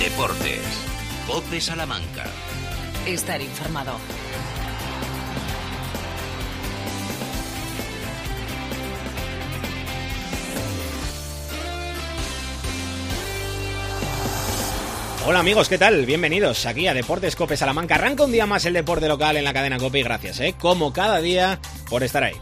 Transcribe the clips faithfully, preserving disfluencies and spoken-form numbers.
Deportes. COPE Salamanca. Estar informado. Hola amigos, ¿qué tal? Bienvenidos aquí a Deportes COPE Salamanca. Arranca un día más el deporte local en la cadena COPE y gracias, ¿eh? Como cada día, por estar ahí.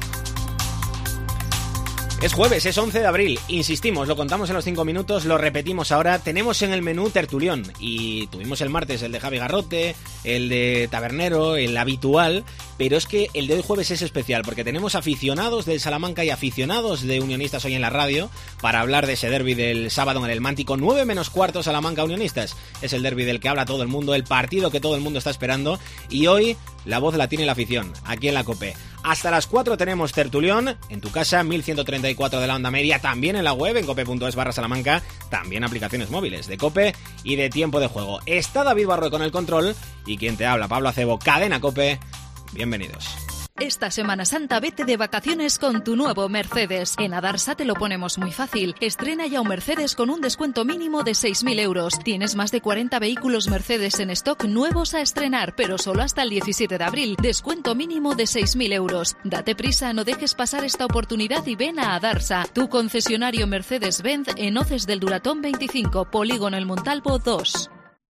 Es jueves, es once de abril, insistimos, lo contamos en los cinco minutos, lo repetimos ahora, tenemos en el menú tertulión y tuvimos el martes el de Javi Garrote, el de Tabernero, el habitual, pero es que el de hoy jueves es especial porque tenemos aficionados del Salamanca y aficionados de Unionistas hoy en la radio para hablar de ese derbi del sábado en el Mántico, nueve menos cuarto Salamanca Unionistas, es el derbi del que habla todo el mundo, el partido que todo el mundo está esperando y hoy la voz la tiene la afición, aquí en la COPE. Hasta las cuatro tenemos tertulión, en tu casa, mil ciento treinta y cuatro de la onda media, también en la web, en cope.es barra Salamanca, también aplicaciones móviles de COPE y de tiempo de juego. Está David Barroe con el control y quien te habla, Pablo Acebo, cadena COPE, bienvenidos. Esta Semana Santa vete de vacaciones con tu nuevo Mercedes. En Adarsa te lo ponemos muy fácil. Estrena ya un Mercedes con un descuento mínimo de seis mil euros. Tienes más de cuarenta vehículos Mercedes en stock nuevos a estrenar, pero solo hasta el diecisiete de abril. Descuento mínimo de seis mil euros. Date prisa, no dejes pasar esta oportunidad y ven a Adarsa, tu concesionario Mercedes-Benz en Hoces del Duratón veinticinco, Polígono El Montalvo dos.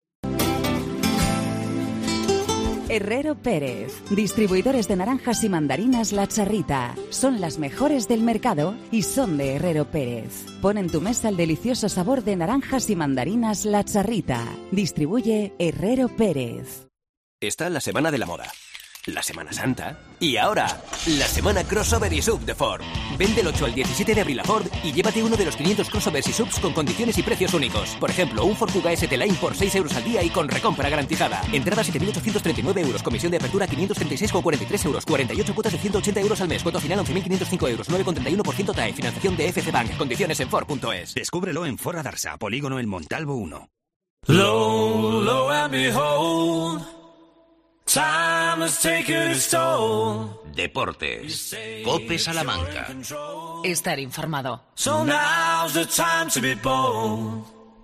Herrero Pérez, distribuidores de naranjas y mandarinas La Charrita. Son las mejores del mercado y son de Herrero Pérez. Pon en tu mesa el delicioso sabor de naranjas y mandarinas La Charrita. Distribuye Herrero Pérez. Está la Semana de la Moda, la Semana Santa y ahora la Semana Crossover y Sub de Ford. Ven del ocho al diecisiete de abril a Ford y llévate uno de los quinientos crossovers y subs con condiciones y precios únicos. Por ejemplo, un Ford Kuga S T Line por seis euros al día y con recompra garantizada. Entrada siete mil ochocientos treinta y nueve euros, comisión de apertura quinientos treinta y seis con cuarenta y tres euros, cuarenta y ocho cuotas de ciento ochenta euros al mes, cuota final once mil quinientos cinco euros, nueve con treinta y uno por ciento T A E, financiación de F C Bank, condiciones en Ford punto es. Descúbrelo en Ford Adarsa, Polígono El Montalvo uno. Low, low and behold, time has taken its toll. Deportes. COPE Salamanca. Estar informado. So now's the time to be bold.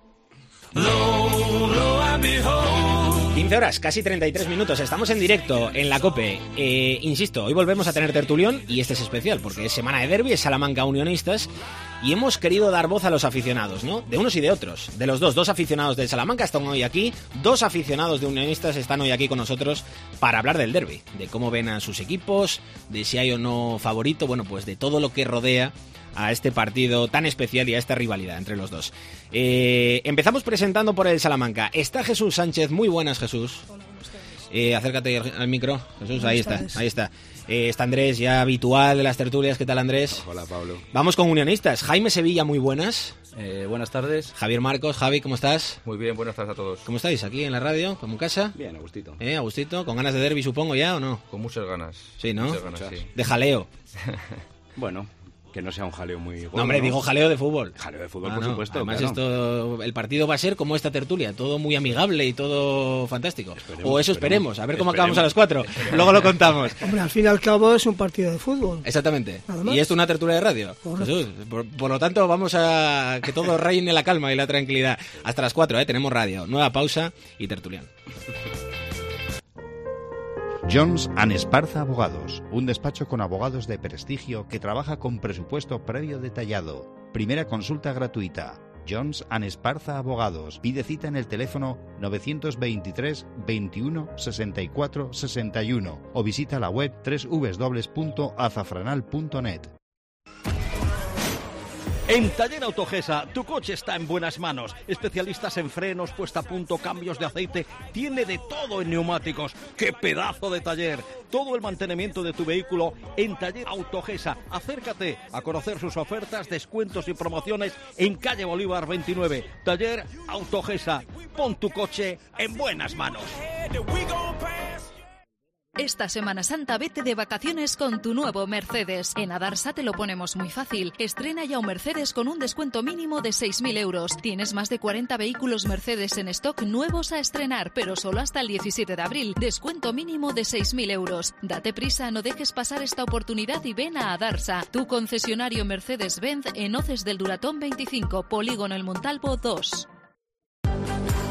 Low, low and behold. quince horas, casi treinta y tres minutos, estamos en directo en la COPE. Eh, insisto, hoy volvemos a tener tertulión y este es especial porque es semana de derbi, es Salamanca Unionistas y hemos querido dar voz a los aficionados, ¿no? De unos y de otros, de los dos, dos aficionados del Salamanca están hoy aquí, dos aficionados de Unionistas están hoy aquí con nosotros para hablar del derbi, de cómo ven a sus equipos, de si hay o no favorito, bueno, pues de todo lo que rodea a este partido tan especial y a esta rivalidad entre los dos. Eh, empezamos presentando por el Salamanca. Está Jesús Sánchez, muy buenas Jesús. Hola, buenas tardes. Eh, acércate al micro, Jesús, Buenas ahí está, tardes. ahí está. Eh, está Andrés, ya habitual de las tertulias, ¿qué tal Andrés? Hola Pablo. Vamos con Unionistas. Jaime Sevilla, muy buenas. Eh, buenas tardes. Javier Marcos, Javi, ¿cómo estás? Muy bien, buenas tardes a todos. ¿Cómo estáis? ¿Aquí en la radio? ¿Como en casa? Bien, Agustito. ¿Eh, Agustito? ¿Con ganas de derbi supongo ya o no? Con muchas ganas. Sí, ¿no? Muchas ganas, sí. De jaleo. Bueno, que no sea un jaleo muy gordo, No, hombre, digo jaleo de fútbol. Jaleo de fútbol, Ah, por no. supuesto. Además, claro. esto, el partido va a ser como esta tertulia, todo muy amigable y todo fantástico. Esperemos, o eso esperemos, esperemos. a ver cómo Esperemos. acabamos a las cuatro. Luego lo contamos. Hombre, al fin y al cabo es un partido de fútbol. Exactamente. Nada más. Y esto es una tertulia de radio. Correcto. Jesús, por, por lo tanto, vamos a que todo reine la calma y la tranquilidad. Hasta las cuatro, ¿eh? Tenemos radio. Nueva pausa y tertulián. Jones and Esparza Abogados, un despacho con abogados de prestigio que trabaja con presupuesto previo detallado. Primera consulta gratuita. Jones and Esparza Abogados. Pide cita en el teléfono novecientos veintitrés veintiuno sesenta y cuatro sesenta y uno o visita la web doble u doble u doble u punto azafranal punto net. En Taller Autogesa, tu coche está en buenas manos. Especialistas en frenos, puesta a punto, cambios de aceite. Tiene de todo en neumáticos. ¡Qué pedazo de taller! Todo el mantenimiento de tu vehículo en Taller Autogesa. Acércate a conocer sus ofertas, descuentos y promociones en calle Bolívar veintinueve. Taller Autogesa. Pon tu coche en buenas manos. Esta Semana Santa vete de vacaciones con tu nuevo Mercedes. En Adarsa te lo ponemos muy fácil. Estrena ya un Mercedes con un descuento mínimo de seis mil euros. Tienes más de cuarenta vehículos Mercedes en stock nuevos a estrenar, pero solo hasta el diecisiete de abril. Descuento mínimo de seis mil euros. Date prisa, no dejes pasar esta oportunidad y ven a Adarsa, tu concesionario Mercedes-Benz en Hoces del Duratón veinticinco, Polígono El Montalvo dos.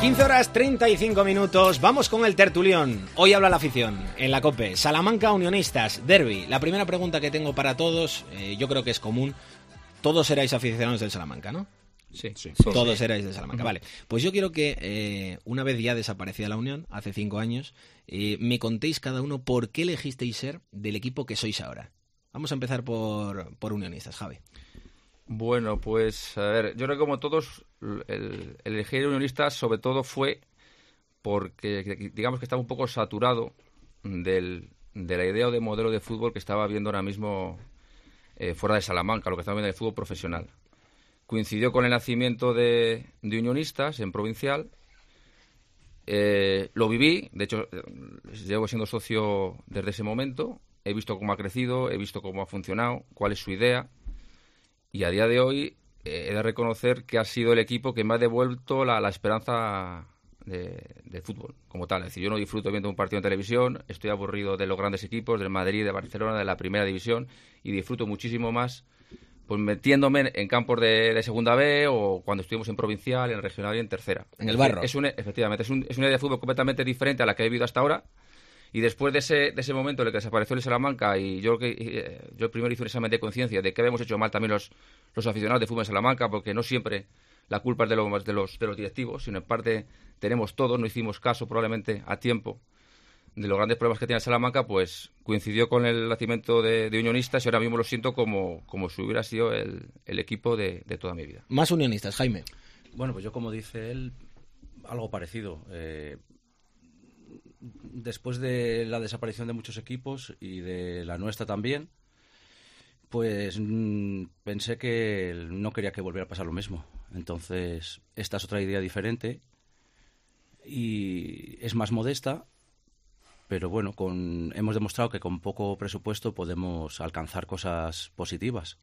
quince horas treinta y cinco minutos, vamos con el tertulión. Hoy habla la afición en la COPE. Salamanca Unionistas, derbi. La primera pregunta que tengo para todos, eh, yo creo que es común. Todos erais aficionados del Salamanca, ¿no? Sí, sí. Todos sí. erais del Salamanca, vale. Pues yo quiero que, eh, una vez ya desaparecida la Unión, hace cinco años, eh, me contéis cada uno por qué elegisteis ser del equipo que sois ahora. Vamos a empezar por, por Unionistas, Javi. Bueno, pues, a ver, yo creo que como todos, el, el elegir Unionistas sobre todo fue porque, digamos que estaba un poco saturado del, de la idea o de modelo de fútbol que estaba viendo ahora mismo eh, fuera de Salamanca, lo que estaba viendo de fútbol profesional. Coincidió con el nacimiento de, de Unionistas en Provincial. Eh, lo viví, de hecho, llevo siendo socio desde ese momento. He visto cómo ha crecido, he visto cómo ha funcionado, cuál es su idea. Y a día de hoy eh, he de reconocer que ha sido el equipo que me ha devuelto la, la esperanza de, del fútbol como tal. Es decir, yo no disfruto viendo un partido en televisión, estoy aburrido de los grandes equipos, del Madrid, de Barcelona, de la Primera División, y disfruto muchísimo más pues metiéndome en campos de, de Segunda B o cuando estuvimos en Provincial, en Regional y en Tercera. En el barro. Es un, efectivamente, es, un, es una idea de fútbol completamente diferente a la que he vivido hasta ahora. Y después de ese, de ese momento en el que desapareció el Salamanca, y yo que eh, yo primero hice un examen de conciencia de que habíamos hecho mal también los, los aficionados de fútbol en Salamanca, porque no siempre la culpa es de los, de los, de los directivos, sino en parte tenemos todos, no hicimos caso probablemente a tiempo de los grandes problemas que tiene Salamanca, pues coincidió con el nacimiento de, de Unionistas y ahora mismo lo siento como, como si hubiera sido el, el equipo de, de toda mi vida. Más Unionistas, Jaime. Bueno, pues yo como dice él, algo parecido. Eh, después de la desaparición de muchos equipos y de la nuestra también, pues mmm, pensé que no quería que volviera a pasar lo mismo. Entonces, esta es otra idea diferente y es más modesta, pero bueno, con, hemos demostrado que con poco presupuesto podemos alcanzar cosas positivas.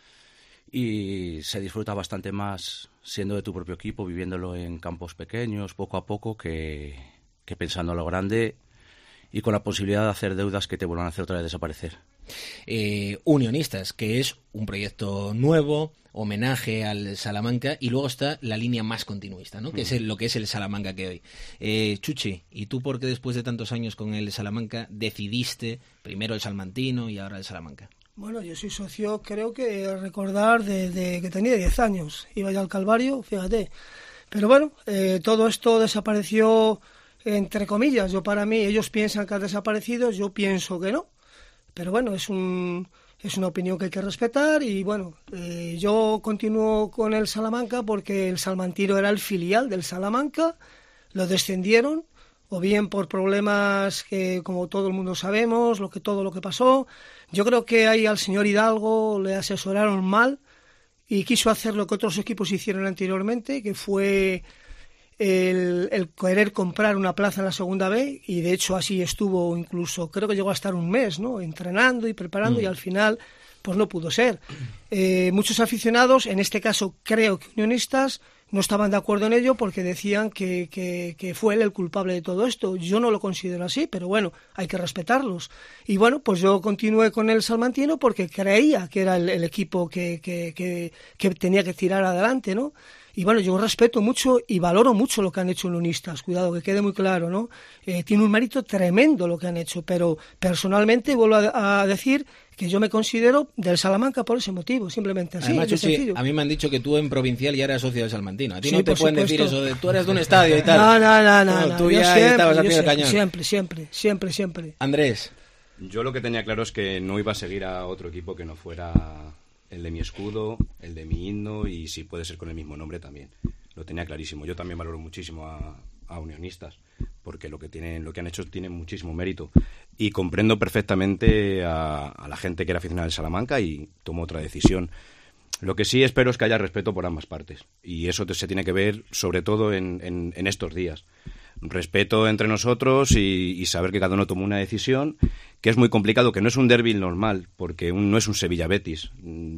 Y se disfruta bastante más siendo de tu propio equipo, viviéndolo en campos pequeños, poco a poco, que, que pensando a lo grande y con la posibilidad de hacer deudas que te vuelvan a hacer otra vez desaparecer. Eh, Unionistas, que es un proyecto nuevo, homenaje al Salamanca, y luego está la línea más continuista, ¿no? Que mm. es el, lo que es el Salamanca que hoy. Eh, Chuchi, ¿y tú por qué después de tantos años con el Salamanca decidiste primero el salmantino y ahora el Salamanca? Bueno, yo soy socio, creo que recordar desde que tenía diez años. Iba ya al Calvario, fíjate. Pero bueno, eh, todo esto desapareció entre comillas. Yo para mí, ellos piensan que ha desaparecido, yo pienso que no. Pero bueno, es un es una opinión que hay que respetar y bueno, eh, yo continúo con el Salamanca porque el Salmantino era el filial del Salamanca, lo descendieron, o bien por problemas que, como todo el mundo sabemos, lo que todo lo que pasó. Yo creo que ahí al señor Hidalgo le asesoraron mal y quiso hacer lo que otros equipos hicieron anteriormente, que fue el, el querer comprar una plaza en la Segunda B, y de hecho así estuvo, incluso creo que llegó a estar un mes, ¿no?, entrenando y preparando, mm. y al final pues no pudo ser. Eh, muchos aficionados, en este caso creo que Unionistas, no estaban de acuerdo en ello porque decían que, que, que fue él el culpable de todo esto. Yo no lo considero así, pero bueno, hay que respetarlos. Y bueno, pues yo continué con el salmantino porque creía que era el, el equipo que, que, que, que tenía que tirar adelante, ¿no? Y bueno, yo respeto mucho y valoro mucho lo que han hecho Unionistas, cuidado, que quede muy claro, ¿no? Eh, tiene un mérito tremendo lo que han hecho, pero personalmente vuelvo a, a decir que yo me considero del Salamanca por ese motivo, simplemente así. Además, Chuchi, a mí me han dicho que tú en Provincial ya eras socio del Salmantino. A ti sí, no te pueden supuesto. decir eso de tú eres de un estadio y tal. No, no, no, no. no tú yo ya siempre, estabas al pie del siempre, cañón. Siempre, siempre, siempre, siempre. Andrés. Yo lo que tenía claro es que no iba a seguir a otro equipo que no fuera el de mi escudo, el de mi himno y si puede ser con el mismo nombre también. Lo tenía clarísimo. Yo también valoro muchísimo a, a Unionistas porque lo que tienen, lo que han hecho tiene muchísimo mérito. Y comprendo perfectamente a, a la gente que era aficionada del Salamanca y tomó otra decisión. Lo que sí espero es que haya respeto por ambas partes. Y eso se tiene que ver sobre todo en, en, en estos días. Respeto entre nosotros y, y saber que cada uno tomó una decisión, que es muy complicado, que no es un derbi normal, porque un, no es un Sevilla-Betis,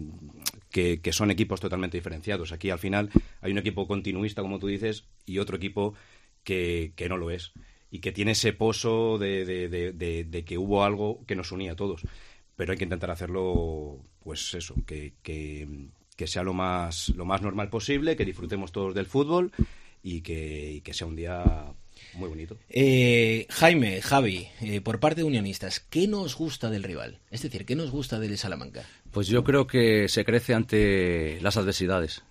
que, que son equipos totalmente diferenciados. Aquí al final hay un equipo continuista, como tú dices, y otro equipo que, que no lo es. Y que tiene ese pozo de, de, de, de, de que hubo algo que nos unía a todos. Pero hay que intentar hacerlo, pues eso, que, que, que sea lo más, lo más normal posible, que disfrutemos todos del fútbol y que, y que sea un día muy bonito. Eh, Jaime, Javi, eh, por parte de Unionistas, ¿qué nos gusta del rival? Es decir, ¿qué nos gusta del Salamanca? Pues yo creo que se crece ante las adversidades,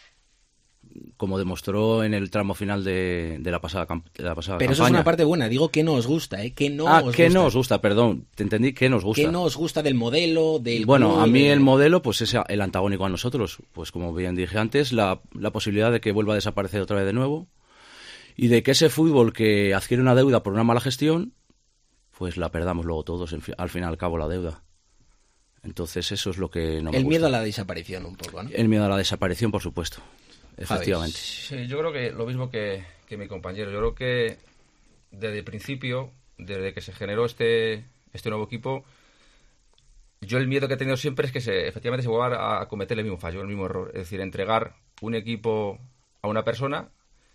como demostró en el tramo final de, de la pasada, de la pasada Pero campaña. eso es una parte buena, digo que no os gusta, ¿eh? Que no ah, os que gusta. no os gusta, perdón, te entendí que nos gusta. ¿Qué no os gusta del modelo, del Bueno, club, a mí de... el modelo pues es el antagónico a nosotros, pues como bien dije antes, la, la posibilidad de que vuelva a desaparecer otra vez de nuevo y de que ese fútbol que adquiere una deuda por una mala gestión, pues la perdamos luego todos, en fi- al fin y al cabo la deuda. Entonces eso es lo que no me El gusta. miedo a la desaparición un poco, ¿no? El miedo a la desaparición, por supuesto. Efectivamente. Sí, yo creo que lo mismo que, que mi compañero. Yo creo que desde el principio, desde que se generó este, este nuevo equipo, yo el miedo que he tenido siempre es que se, efectivamente se vuelva a, a cometer el mismo fallo, el mismo error. Es decir, entregar un equipo a una persona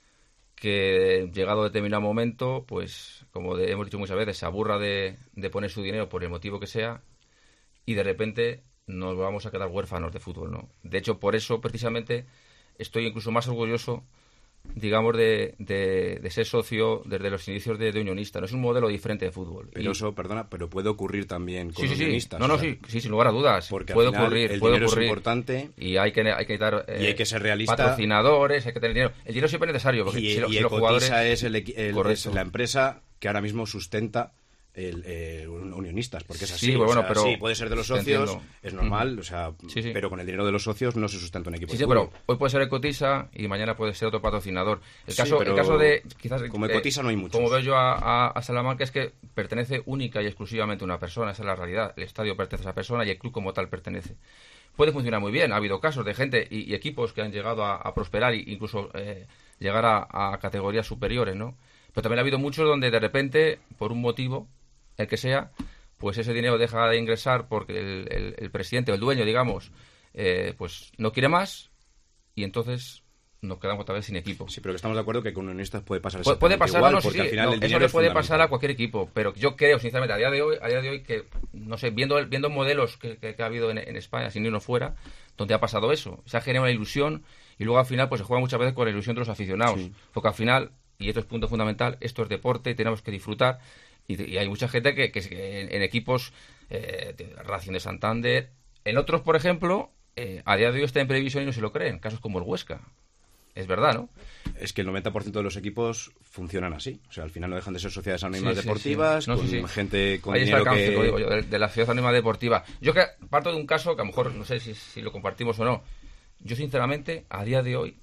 que, llegado a determinado momento, pues, como de- hemos dicho muchas veces, se aburra de, de poner su dinero por el motivo que sea y de repente nos vamos a quedar huérfanos de fútbol, ¿no? De hecho, por eso, precisamente, estoy incluso más orgulloso, digamos, de, de, de ser socio desde los inicios de, de Unionista. No es un modelo diferente de fútbol. Pero Y- eso, perdona, pero puede ocurrir también con Sí, sí, sí. Unionistas. No, no, o sea, sí, sí, sin lugar a dudas. Porque puede al final ocurrir, el puede dinero ocurrir. es importante y hay que, hay que dar y hay que ser realista. patrocinadores, hay que tener dinero. El dinero siempre es necesario, porque y, si, lo- y si los Ecotisa jugadores... es, el, equi- el- Correcto. es la empresa que ahora mismo sustenta el, eh, Unionistas, porque es así. Sí, bueno, o sea, pero sí, puede ser de los te socios, entiendo. es normal, Ujú. o sea, Sí, sí. pero con el dinero de los socios no se sustenta un equipo. Sí, de sí, fútbol. pero hoy puede ser Ecotisa y mañana puede ser otro patrocinador. El Sí, caso, pero el caso de... quizás como eh, Ecotisa no hay muchos. Como veo yo a, a- a Salamanca es que pertenece única y exclusivamente a una persona, esa es la realidad. El estadio pertenece a esa persona y el club como tal pertenece. Puede funcionar muy bien, ha habido casos de gente y, y equipos que han llegado a, a prosperar e incluso eh, llegar a, a categorías superiores, ¿no? Pero también ha habido muchos donde de repente, por un motivo, el que sea, pues ese dinero deja de ingresar porque el, el- el presidente o el dueño, digamos, eh, pues no quiere más y entonces nos quedamos otra vez sin equipo. Sí, pero que estamos de acuerdo que con Unionistas puede pasar Puede, puede exactamente pasar, igual, no, sí, porque sí, al final no, el eso dinero le es puede fundamental. pasar a cualquier equipo, pero yo creo, sinceramente, a día de hoy, a día de hoy que, no sé, viendo viendo modelos que, que- que ha habido en, en España, sin irnos fuera, donde ha pasado eso, se ha generado una ilusión y luego al final pues se juega muchas veces con la ilusión de los aficionados, Sí. porque al final, y esto es punto fundamental, esto es deporte y tenemos que disfrutar y, y hay mucha gente que, que, que en, en equipos, eh, de Racing de Santander, en otros, por ejemplo, eh, a día de hoy está en previsión y no se lo creen, casos como el Huesca. Es verdad, ¿no? Es que el noventa por ciento de los equipos funcionan así. O sea, al final no dejan de ser sociedades anónimas Sí, sí, deportivas, sí. No, con sí, sí. gente con Ahí está dinero el cáncer, que... lo digo yo, de, de la sociedad anónima deportiva. Yo que parto de un caso que a lo mejor no sé si, si lo compartimos o no. Yo sinceramente, a día de hoy,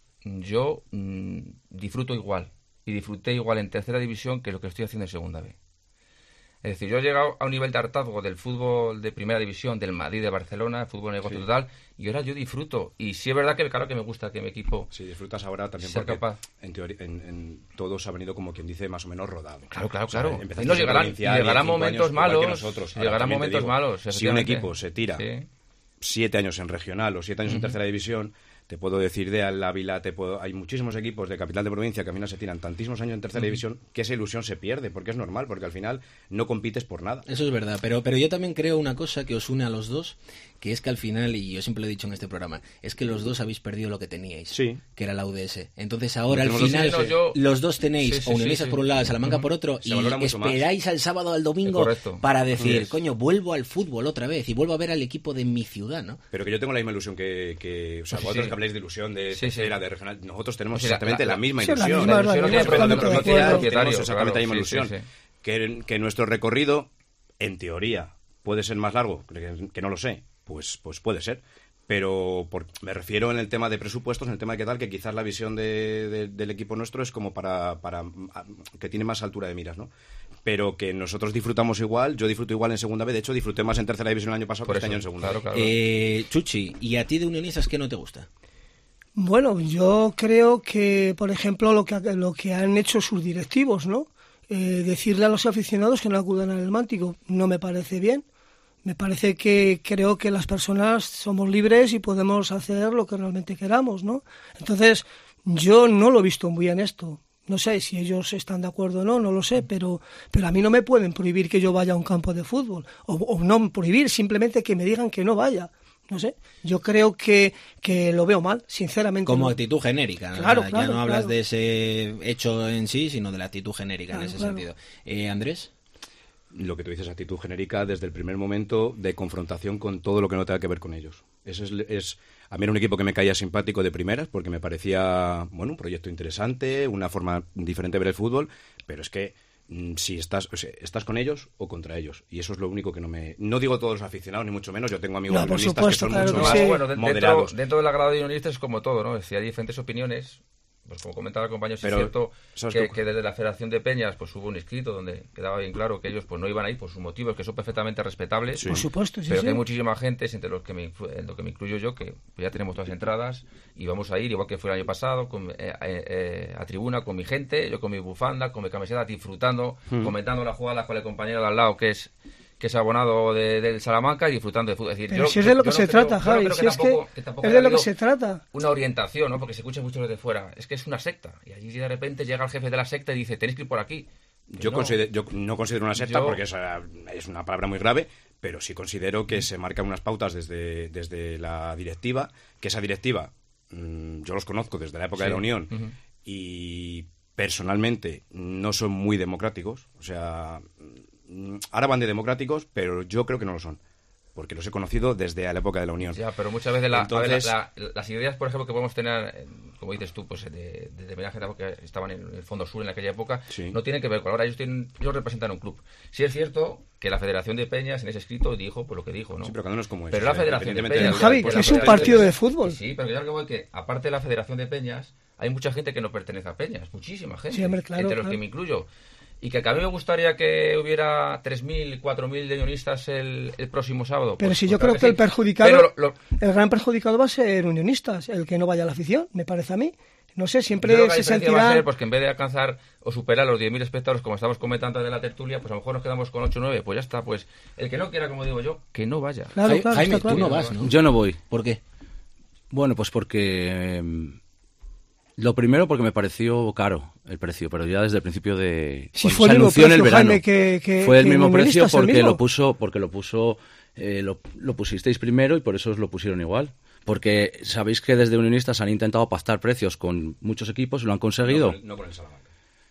yo mm, disfruto igual. Y disfruté igual en tercera división que lo que estoy haciendo en segunda B. Es decir, yo he llegado a un nivel de hartazgo del fútbol de primera división, del Madrid, de Barcelona, el fútbol negocio Sí. total, y ahora yo disfruto. Y sí es verdad que claro que me gusta que mi equipo Si disfrutas ahora también sea porque capaz. en teoría en, en todos ha venido como quien dice más o menos rodado. Claro, claro, O sea, claro. empezaste Y no siendo llegarán- provincial, y llegarán diez, cinco momentos años, igual que malos, nosotros. y Ahora, llegarán también te momentos digo, malos, Si un efectivamente. equipo se tira Sí. siete años en regional o siete años en Ujú. tercera división, te puedo decir de Ávila, te puedo, hay muchísimos equipos de capital de provincia que al final se tiran tantísimos años en tercera Ujú. división que esa ilusión se pierde, porque es normal, porque al final no compites por nada. Eso es verdad, pero, pero yo también creo una cosa que os une a los dos, que es que al final, y yo siempre lo he dicho en este programa, es que los dos habéis perdido lo que teníais, Sí. que era la U D S. Entonces ahora al Tenemos dos- final sí, no, yo- los dos tenéis Sí, sí, a Unionistas sí, sí. por un lado, a Salamanca Ujú. por otro, Se y valora mucho más. esperáis al sábado al domingo Correcto. para decir, Es. coño, vuelvo al fútbol otra vez y vuelvo a ver al equipo de mi ciudad, ¿no? Pero que yo tengo la misma ilusión que, que o sea, Sí, vosotros sí. que habléis de ilusión de Sí, sí. tercera, de regional, nosotros tenemos Sí, la- exactamente la- la, misma sí, la ilusión. misma, la ilusión misma, es Pero de totalmente de provincia acuerdo. tenemos exactamente la misma Claro, sí, ilusión. sí, sí. Que, que nuestro recorrido, en teoría, puede ser más largo, que, que no lo sé, pues, pues puede ser. Pero por- me refiero en el tema de presupuestos, en el tema de qué tal, que quizás la visión de- de- del equipo nuestro es como para, para a- que tiene más altura de miras, ¿no? Pero que nosotros disfrutamos igual, yo disfruto igual en segunda B, de hecho disfruté más en tercera división el año pasado Por que este eso, año en segunda claro, B. claro. Eh, Chuchi, ¿y a ti de Unionistas qué no te gusta? Bueno, yo creo que, por ejemplo, lo que, lo que han hecho sus directivos, ¿no? Eh, decirle a los aficionados que no acudan al Mántico no me parece bien. Me parece que creo que las personas somos libres y podemos hacer lo que realmente queramos, ¿no? Entonces, yo no lo he visto muy bien esto. No sé si ellos están de acuerdo o no, no lo sé, pero, pero a mí no me pueden prohibir que yo vaya a un campo de fútbol. O, o no prohibir, simplemente que me digan que no vaya. No sé, yo creo que, que lo veo mal, sinceramente. Como no. actitud genérica. Claro, ya claro, no hablas claro. de ese hecho en sí, sino de la actitud genérica Claro, en ese claro. sentido. Eh, Andrés. Lo que tú dices, actitud genérica desde el primer momento de confrontación con todo lo que no tenga que ver con ellos. Ese es, es a mí era un equipo que me caía simpático de primeras porque me parecía, bueno, un proyecto interesante, una forma diferente de ver el fútbol, pero es que mm, si estás o sea, estás con ellos o contra ellos, y eso es lo único que no me... No digo todos los aficionados, ni mucho menos, yo tengo amigos No, por unionistas supuesto, que son claro mucho que más sí. Bueno, de- moderados. dentro, dentro del agrado de unionistas es como todo, ¿no? Es decir, hay diferentes opiniones. Pues como comentaba el compañero, sí es Pero, cierto ¿sabes que, qué? que desde la Federación de Peñas pues hubo un escrito donde quedaba bien claro que ellos pues no iban a ir por sus motivos, que son perfectamente respetables. Sí. Por supuesto, sí, Pero sí. que hay muchísima gente, entre los que me, influ- en lo que me incluyo yo, que pues ya tenemos todas las entradas y vamos a ir, igual que fue el año pasado, con, eh, eh, eh, a tribuna con mi gente, yo con mi bufanda, con mi camiseta, disfrutando, Mm. comentando las jugadas con el compañero de al lado, que es que es abonado de- del Salamanca y disfrutando de fútbol. Es decir, Pero yo- si es de lo yo que no se creo- trata, yo no Javi, creo si es que tampoco- que tampoco es de haya lo que habido se trata. una orientación, ¿no? Porque se escucha mucho desde fuera. Es que es una secta. Y allí de repente llega el jefe de la secta y dice, tenéis que ir por aquí. Que Yo, no. consider- yo no considero una secta Yo- porque es, eh, es una palabra muy grave, pero sí considero que se marcan unas pautas desde, desde la directiva, que esa directiva, mmm, yo los conozco desde la época Sí. de la Unión, Ujú. y personalmente no son muy democráticos. O sea, mm, ahora van de democráticos, pero yo creo que no lo son, porque los he conocido desde la época de la Unión. Ya, pero muchas veces la- a ver, Entonces, la- la- las ideas, por ejemplo, que podemos tener, eh, como dices tú, pues de, de determinada gente que estaban en el Fondo Sur en aquella época, Sí. no tienen que ver con ahora. Ellos, tienen, ellos representan un club. Sí es cierto que la Federación de Peñas en ese escrito dijo pues lo que dijo, ¿no? Sí, pero cada uno es como es, Pero o la sea, Federación de independientemente Peñas... del- Javi, pues que la es un Federación partido de Peñas- fútbol. Sí, pero yo creo que aparte de la Federación de Peñas, hay mucha gente que no pertenece a Peñas, muchísima gente, Sí, hombre, claro, entre los claro. que me incluyo. Y que, que a mí me gustaría que hubiera tres mil, cuatro mil de unionistas el, el próximo sábado. Pero Pues- si pues yo claro creo que el sí. perjudicado, Pero lo- lo- el gran perjudicado va a ser Unionistas, el que no vaya a la afición, me parece a mí. No sé, Yo siempre creo que la se diferencia va a sentirá... ser pues, que en vez de alcanzar o superar los diez mil espectadores, como estamos comentando de la tertulia, pues a lo mejor nos quedamos con ocho o nueve. Pues ya está, pues el que no quiera, como digo yo, que no vaya. Claro, Ja- claro, Jaime, está claro. tú no vas, ¿no? Yo no voy. ¿Por qué? Bueno, pues porque... eh, lo primero porque me pareció caro el precio, pero ya desde el principio de... Si cuando fue se el mismo anunció en el precio, verano. Jaime, que- que- fue el que mismo en precio Unionistas, el porque mismo. lo puso, porque lo puso, eh, lo, lo pusisteis primero y por eso os lo pusieron igual. Porque sabéis que desde Unionistas han intentado pactar precios con muchos equipos y lo han conseguido. No con el, no con el Salamanca.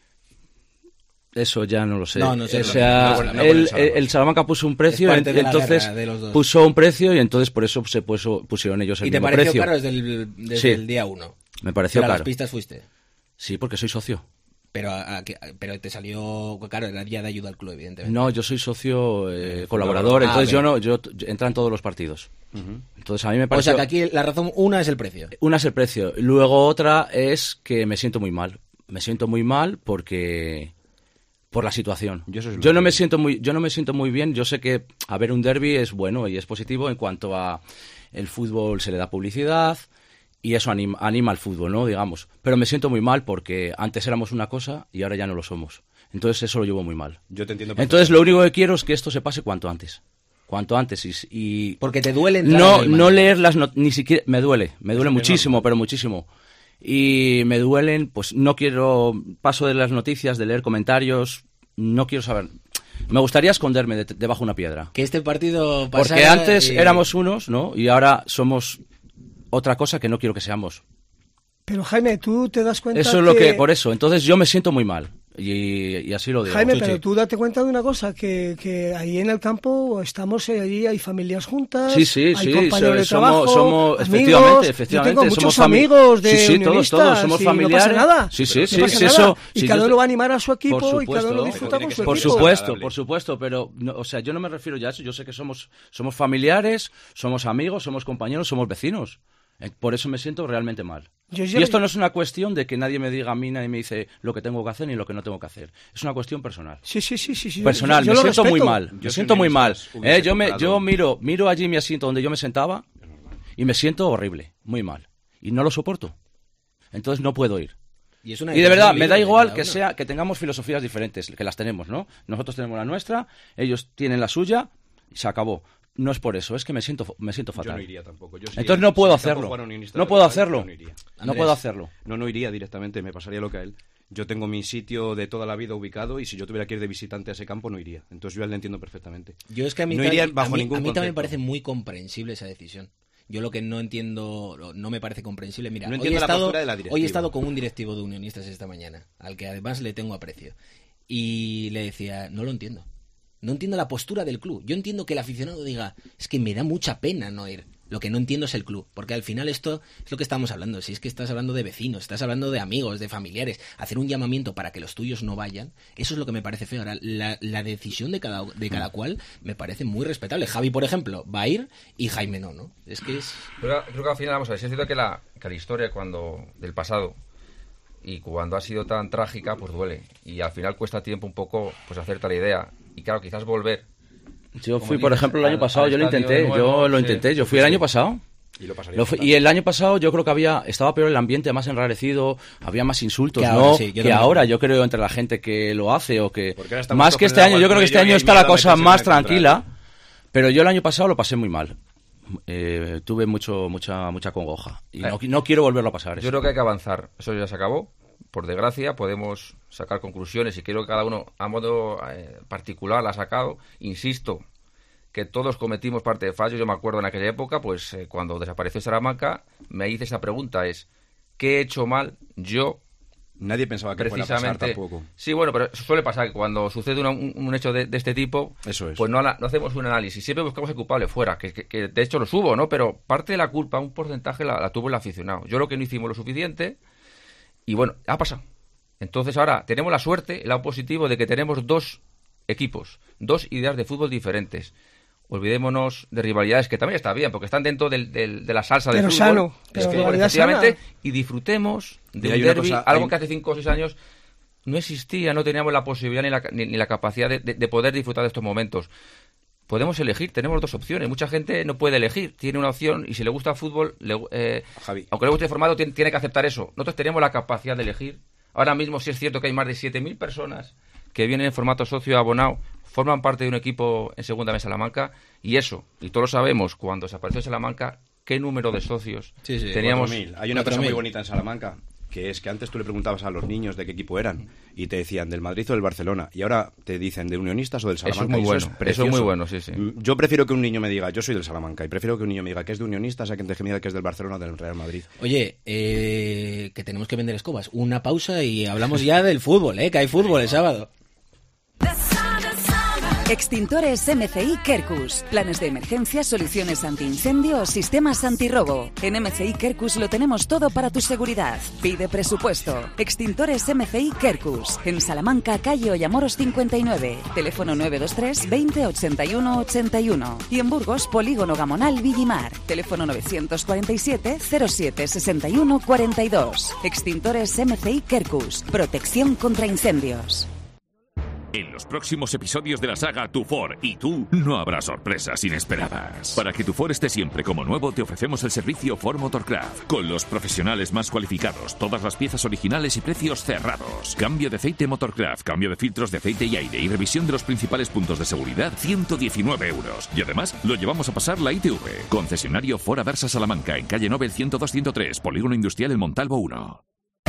Eso ya no lo sé. No, no sé, o sea, no con- no con el, el Salamanca. el Salamanca puso un precio, Es parte en- de la entonces guerra de los dos. puso un precio y entonces por eso se puso, pusieron ellos el ¿Y te mismo pareció precio. caro desde el, desde Sí. el día uno? Me pareció Pero a las caro. pistas fuiste. Sí, porque soy socio. Pero, a- a- que- pero te salió, claro, era día de ayuda al club, evidentemente. No, yo soy socio eh, colaborador, Ah, entonces yo bien. no, yo yo- entra en todos los partidos. Ujú. Entonces a mí me O parece. sea que aquí la razón, una es el precio. Una es el precio. Luego otra es que me siento muy mal. Me siento muy mal porque por la situación. Yo eso es lo Yo no que- me siento muy, yo no me siento muy bien. Yo sé que a ver un derbi es bueno y es positivo en cuanto a el fútbol se le da publicidad y eso anima, anima al fútbol, ¿no? Digamos. Pero me siento muy mal porque antes éramos una cosa y ahora ya no lo somos. Entonces eso lo llevo muy mal. Yo te entiendo. Entonces lo único que quiero es que esto se pase cuanto antes. Cuanto antes y, y Porque te duele entrar no en el no Madrid. leer las not- ni siquiera me duele, me duele Es muchísimo, normal. pero muchísimo. Y me duelen, pues no quiero paso de las noticias, de leer comentarios, no quiero saber. Me gustaría esconderme de- debajo de una piedra. Que este partido Porque pasara antes y- éramos unos, ¿no? Y ahora somos otra cosa que no quiero que seamos. Pero Jaime, tú te das cuenta Eso es lo que por eso. Entonces yo me siento muy mal y, y así lo digo. Jaime, Sí, pero sí. tú date cuenta de una cosa, que, que ahí en el campo estamos, eh, allí hay familias juntas, Sí, sí, hay sí, compañeros de somos, trabajo, somos, amigos. efectivamente, efectivamente, Yo tengo muchos somos fami- amigos de sí, sí, todos, unionistas todos somos y familiares. no pasa nada. Sí, sí, No sí, pasa sí, nada. eso. Y sí, cada yo- uno va a animar a su equipo por y cada supuesto, uno disfruta con su por equipo. supuesto, por supuesto, pero no, o sea, yo no me refiero ya a eso, yo sé que somos somos familiares, somos amigos, somos compañeros, somos vecinos. Eh, Por eso me siento realmente mal. Yo Y ya- esto no es una cuestión de que nadie me diga a mí, nadie me dice lo que tengo que hacer ni lo que no tengo que hacer. Es una cuestión personal. Sí, sí, sí, sí, sí. Personal, yo me lo siento muy respeto. mal, Yo me si siento muy mal. Unionistas hubiese Eh, yo me, comprado- yo miro, miro allí mi asiento donde yo me sentaba y me siento horrible, muy mal. Y no lo soporto. Entonces no puedo ir. Y, es una Y de verdad, decisión me da libre de igual cada que uno. sea que tengamos filosofías diferentes, que las tenemos, ¿no? Nosotros tenemos la nuestra, ellos tienen la suya y se acabó. No es por eso, es que me siento me siento Yo fatal. no iría tampoco. Yo si- Entonces no puedo si el campo hacerlo. fuera unionista No de puedo verdad, hacerlo. yo no iría. No Andrés. puedo hacerlo. No, no iría directamente, me pasaría lo que a él. Yo tengo mi sitio de toda la vida ubicado y si yo tuviera que ir de visitante a ese campo no iría. Entonces yo a él le entiendo perfectamente. Yo es que a mí, no también- iría bajo a mí, ningún a mí también me concepto. parece muy comprensible esa decisión. Yo lo que no entiendo, no me parece comprensible. Mira, no hoy, he la estado, postura de la directiva. hoy he estado con un directivo de Unionistas esta mañana, al que además le tengo aprecio. Y le decía, no lo entiendo. No entiendo la postura del club. Yo entiendo que el aficionado diga, es que me da mucha pena no ir. Lo que no entiendo es el club, porque al final esto es lo que estamos hablando. Si es que estás hablando de vecinos, estás hablando de amigos, de familiares, hacer un llamamiento para que los tuyos no vayan, eso es lo que me parece feo. Ahora, la, la decisión de cada, de cada cual me parece muy respetable. Javi, por ejemplo, va a ir y Jaime no, ¿no? Es que es... Pero creo que al final, vamos a ver, si es cierto que la, que la historia cuando del pasado y cuando ha sido tan trágica, pues duele. Y al final cuesta tiempo un poco pues hacerte la idea. Y claro, quizás volver... Yo fui, por ejemplo, el año pasado, yo lo intenté, yo lo intenté, yo fui el año pasado. Y, lo lo fui, y el año pasado yo creo que había estaba peor el ambiente, más enrarecido, había más insultos, que ¿no? Ahora, sí, que ahora, yo creo, entre la gente que lo hace o que... Más más que este año, yo creo que este año está la cosa más tranquila, pero yo el año pasado lo pasé muy mal. Eh, tuve mucho mucha mucha congoja y no, no quiero volverlo a pasar. Yo eso. creo que hay que avanzar, eso ya se acabó. Por desgracia, podemos sacar conclusiones y creo que cada uno a modo eh, particular la ha sacado. Insisto, que todos cometimos parte de fallos. Yo me acuerdo en aquella época, pues eh, cuando desapareció Salamanca, me hice esa pregunta, es ¿qué he hecho mal yo? Nadie pensaba que fuera a pasar tampoco. Sí, bueno, pero suele pasar que cuando sucede una, un, un hecho de, de este tipo, Eso es. pues no, no hacemos un análisis, siempre buscamos el culpable fuera, que, que, que de hecho lo hubo, ¿no? Pero parte de la culpa, un porcentaje la, la tuvo el aficionado. Yo creo que no hicimos lo suficiente y bueno, ha pasado. Entonces ahora tenemos la suerte, el lado positivo de que tenemos dos equipos, dos ideas de fútbol diferentes. Olvidémonos de rivalidades, que también está bien, porque están dentro del, del, de la salsa del pero fútbol. Sano, pero es que, rivalidad efectivamente, sana. Y disfrutemos de y un derbi, cosa, algo hay... que hace cinco o seis años no existía, no teníamos la posibilidad ni la, ni, ni la capacidad de, de, de poder disfrutar de estos momentos. Podemos elegir, tenemos dos opciones. Mucha gente no puede elegir, tiene una opción y si le gusta el fútbol, le, eh, aunque le guste el formato, tiene, tiene que aceptar eso. Nosotros tenemos la capacidad de elegir. Ahora mismo sí es cierto que hay más de siete mil personas que vienen en formato socio abonado, forman parte de un equipo en segunda vez Salamanca, y eso, y todos lo sabemos, cuando desapareció Salamanca, qué número de socios sí, sí, teníamos. cuatro mil. Hay una cosa muy bonita en Salamanca, que es que antes tú le preguntabas a los niños de qué equipo eran, y te decían del Madrid o del Barcelona, y ahora te dicen de Unionistas o del Salamanca. Eso es muy bueno, eso es, eso es muy bueno, sí, sí. Yo prefiero que un niño me diga, yo soy del Salamanca, y prefiero que un niño me diga que es de Unionistas a que me diga que es del Barcelona o del Real Madrid. Oye, eh, que tenemos que vender escobas. Una pausa y hablamos ya del fútbol, ¿eh? Que hay fútbol el sábado. Extintores M C I Quercus. Planes de emergencia, soluciones antiincendio o sistemas antirrobo. En M C I Quercus lo tenemos todo para tu seguridad. Pide presupuesto. Extintores M C I Quercus. En Salamanca, calle Ollamoros cincuenta y nueve. Teléfono nueve dos tres veinte ochenta y uno ochenta y uno. Y en Burgos, Polígono Gamonal Villimar. Teléfono novecientos cuarenta y siete cero siete sesenta y uno cuarenta y dos. Extintores M C I Quercus. Protección contra incendios. En los próximos episodios de la saga Tu Ford y tú no habrá sorpresas inesperadas. Para que tu Ford esté siempre como nuevo, te ofrecemos el servicio Ford Motorcraft, con los profesionales más cualificados, todas las piezas originales y precios cerrados. Cambio de aceite Motorcraft, cambio de filtros de aceite y aire y revisión de los principales puntos de seguridad, ciento diecinueve euros. Y además, lo llevamos a pasar la I T V. Concesionario Ford Adarsa Salamanca, en calle Nobel ciento dos ciento tres, Polígono Industrial El Montalvo uno.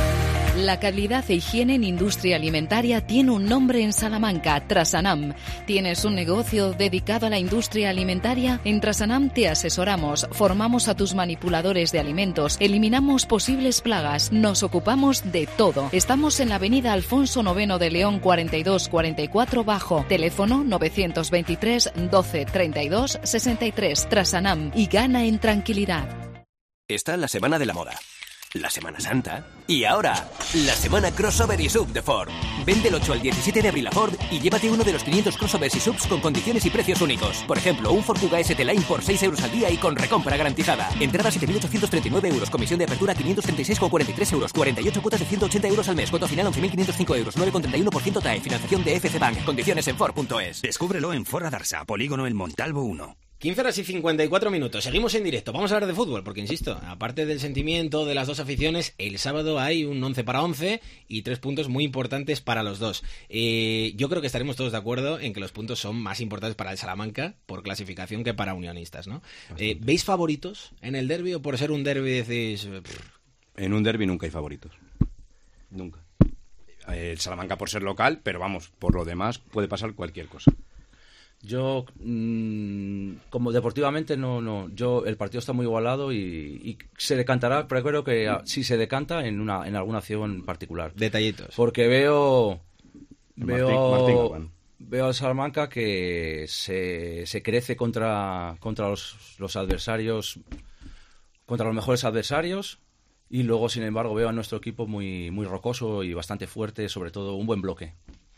La calidad e higiene en industria alimentaria tiene un nombre en Salamanca, Trasanam. ¿Tienes un negocio dedicado a la industria alimentaria? En Trasanam te asesoramos, formamos a tus manipuladores de alimentos, eliminamos posibles plagas, nos ocupamos de todo. Estamos en la avenida Alfonso noveno de León cuarenta y dos cuarenta y cuatro Bajo, teléfono novecientos veintitrés doce treinta y dos sesenta y tres. Trasanam, y gana en tranquilidad. Está la Semana de la Moda, la Semana Santa y ahora la Semana Crossover y Sub de Ford. Vende el ocho al diecisiete de abril a Ford y llévate uno de los quinientos crossovers y subs con condiciones y precios únicos. Por ejemplo, un Ford Kuga S T Line por seis euros al día y con recompra garantizada. Entrada siete mil ochocientos treinta y nueve euros, comisión de apertura quinientos treinta y seis con cuarenta y tres euros, cuarenta y ocho cuotas de ciento ochenta euros al mes, cuota final once mil quinientos cinco euros, nueve con treinta y uno por ciento T A E, financiación de F C Bank, condiciones en Ford punto es. Descúbrelo en Ford Adarsa, Polígono El Montalvo uno. quince horas y cincuenta y cuatro minutos. Seguimos en directo. Vamos a hablar de fútbol, porque insisto, aparte del sentimiento de las dos aficiones, el sábado hay un once para once y tres puntos muy importantes para los dos. Eh, yo creo que estaremos todos de acuerdo en que los puntos son más importantes para el Salamanca por clasificación que para Unionistas, ¿no? Eh, ¿Veis favoritos en el derbi o por ser un derbi decís... Pff? En un derbi nunca hay favoritos. Nunca. El Salamanca por ser local, pero vamos, por lo demás puede pasar cualquier cosa. Yo mmm, como deportivamente no, no. Yo el partido está muy igualado y, y se decantará, pero creo que a, sí se decanta en una en alguna acción particular. Detallitos. Porque veo veo Martín, Martín veo al Salamanca que se, se crece contra contra los, los adversarios, contra los mejores adversarios. Y luego, sin embargo, veo a nuestro equipo muy muy rocoso y bastante fuerte, sobre todo un buen bloque.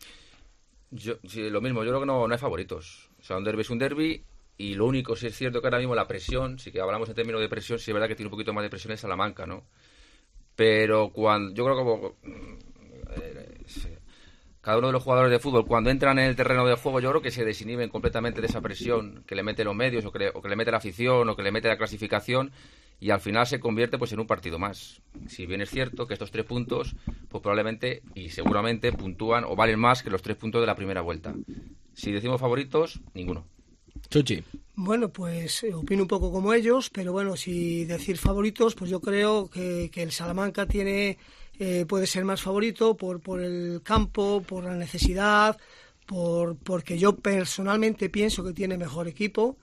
Yo, sí, lo mismo, yo creo que no, no hay favoritos. O sea, un derbi es un derbi y lo único, si es cierto que ahora mismo la presión, si que hablamos en términos de presión, sí es verdad que tiene un poquito más de presión en Salamanca, ¿no? Pero cuando, yo creo que como, eh, cada uno de los jugadores de fútbol, cuando entran en el terreno de juego, yo creo que se desinhiben completamente de esa presión que le mete los medios o que le, o que le mete la afición o que le mete la clasificación. Y al final se convierte pues en un partido más. Si bien es cierto que estos tres puntos, pues probablemente y seguramente puntúan o valen más que los tres puntos de la primera vuelta. Si decimos favoritos, ninguno. Chuchi. Bueno, pues eh, opino un poco como ellos, pero bueno, si decir favoritos, pues yo creo que, que el Salamanca tiene eh, puede ser más favorito por, por el campo, por la necesidad, por porque yo personalmente pienso que tiene mejor equipo.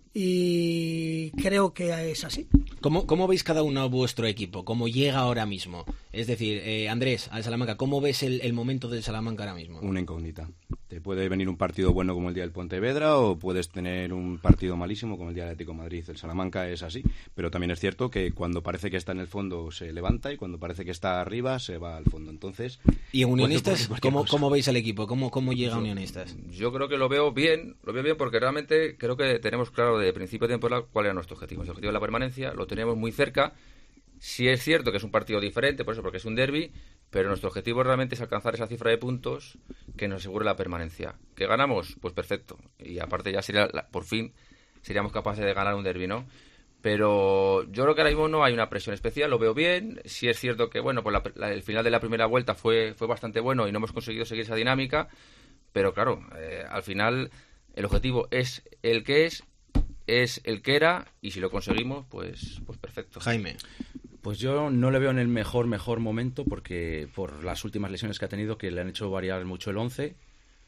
Y creo que es así. ¿Cómo, cómo veis cada uno vuestro equipo? ¿Cómo llega ahora mismo? Es decir, eh, Andrés, al Salamanca, ¿cómo ves el, el momento del Salamanca ahora mismo? Una incógnita. Te puede venir un partido bueno como el día del Pontevedra o puedes tener un partido malísimo como el día del Atlético de Madrid. El Salamanca es así, pero también es cierto que cuando parece que está en el fondo se levanta y cuando parece que está arriba se va al fondo. Entonces, ¿y en Unionistas cómo, cómo veis el equipo? ¿Cómo, cómo llega a Unionistas? Yo creo que lo veo bien, lo veo bien porque realmente creo que tenemos claro de principio de temporada cuál era nuestro objetivo. El objetivo de la permanencia lo tenemos muy cerca. Sí es cierto que es un partido diferente, por eso, porque es un derbi, pero nuestro objetivo realmente es alcanzar esa cifra de puntos que nos asegure la permanencia. ¿Que ganamos? Pues perfecto. Y aparte ya sería, la, por fin, seríamos capaces de ganar un derbi, ¿no? Pero yo creo que ahora mismo no hay una presión especial, lo veo bien. Sí es cierto que, bueno, pues la, la, el final de la primera vuelta fue, fue bastante bueno y no hemos conseguido seguir esa dinámica, pero claro, eh, al final el objetivo es el que es, es el que era, y si lo conseguimos, pues, pues perfecto. Jaime. Pues yo no le veo en el mejor, mejor momento, porque por las últimas lesiones que ha tenido, que le han hecho variar mucho el once,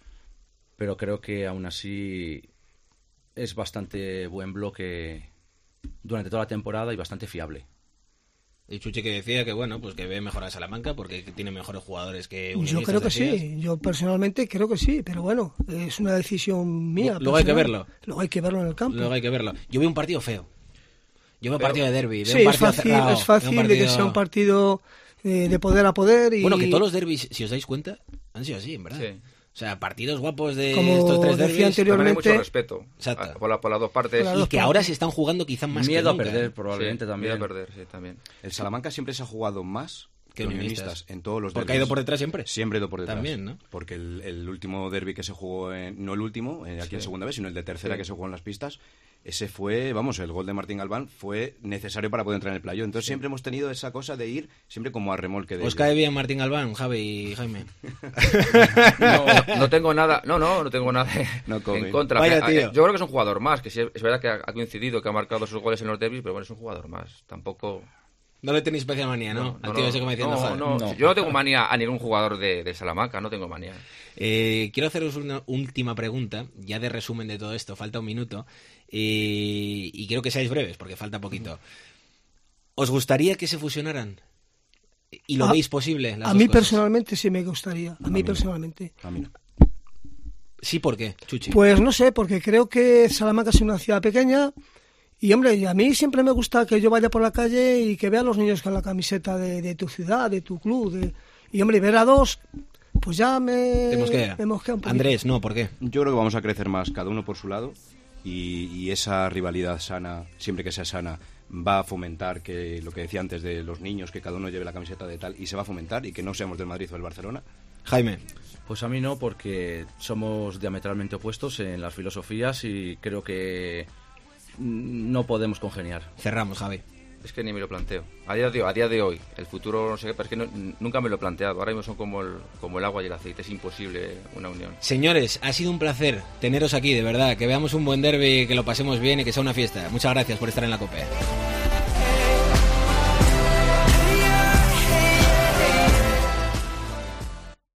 pero creo que aún así es bastante buen bloque durante toda la temporada y bastante fiable. Y Chuchi que decía que bueno, pues que ve mejor a Salamanca porque tiene mejores jugadores que Unionistas. Yo creo que decías. sí, yo personalmente creo que sí, pero bueno, es una decisión mía. Luego hay que verlo. Luego hay que verlo en el campo. Luego hay que verlo. Yo veo un partido feo. Yo veo un partido de derbi. Sí, es fácil, cerrado, es fácil partido... de que sea un partido eh, de poder a poder. Y... Bueno, que todos los derbis, si os dais cuenta, han sido así, en verdad. Sí. O sea, partidos guapos de como estos tres decía derbis. anteriormente, hay mucho respeto a, por, la, por las dos partes. Y que ahora se están jugando quizás más miedo que nunca. a perder, probablemente sí, también. Miedo a perder, sí, también. El Salamanca siempre se ha jugado más que Unionistas en todos los derbis. Porque ha ido por detrás siempre. Siempre ha ido por detrás. También, ¿no? Porque el, el último derbi que se jugó, en, no el último, eh, aquí sí. en segunda vez, sino el de tercera sí. que se jugó en las pistas, ese fue, vamos, el gol de Martín Galván fue necesario para poder entrar en el playoff. Entonces sí. siempre hemos tenido esa cosa de ir siempre como a remolque de... ¿Os cae bien Martín Galván, Javi y Jaime? no, no, no tengo nada, no, no, no tengo nada no en contra. Vaya, tío. Yo creo que es un jugador más, que sí, es verdad que ha, ha coincidido, que ha marcado sus goles en los derbis, pero bueno, es un jugador más. Tampoco... No le tenéis especial manía, ¿no? No, Al tío no, ese que me decía, no, no, no. Yo no tengo manía a ningún jugador de, de Salamanca, no tengo manía. Eh, quiero haceros una última pregunta, ya de resumen de todo esto, falta un minuto, eh, y quiero que seáis breves, porque falta poquito. ¿Os gustaría que se fusionaran? ¿Y lo a, veis posible? Las a dos mí cosas? Personalmente sí me gustaría, a, a mí, mí personalmente. A mí no. Sí, ¿por qué, Chuchi? Pues no sé, porque creo que Salamanca es una ciudad pequeña. Y hombre, a mí siempre me gusta que yo vaya por la calle y que vea a los niños con la camiseta de, de tu ciudad, de tu club. De... Y hombre, ver a dos, pues ya me, ¿Te mosquea? me mosquea un poquito. Andrés, no, ¿por qué? Yo creo que vamos a crecer más, cada uno por su lado, y, y esa rivalidad sana, siempre que sea sana, va a fomentar que lo que decía antes de los niños, que cada uno lleve la camiseta de tal, y se va a fomentar, y que no seamos del Madrid o del Barcelona. Jaime. Pues a mí no, porque somos diametralmente opuestos en las filosofías y creo que no podemos congeniar. Cerramos, Javi. Es que ni me lo planteo. A día de hoy, a día de hoy el futuro no sé qué, pero es que no, nunca me lo he planteado. Ahora mismo son como el, como el agua y el aceite. Es imposible una unión. Señores, ha sido un placer teneros aquí, de verdad. Que veamos un buen derbi, que lo pasemos bien y que sea una fiesta. Muchas gracias por estar en la COPE.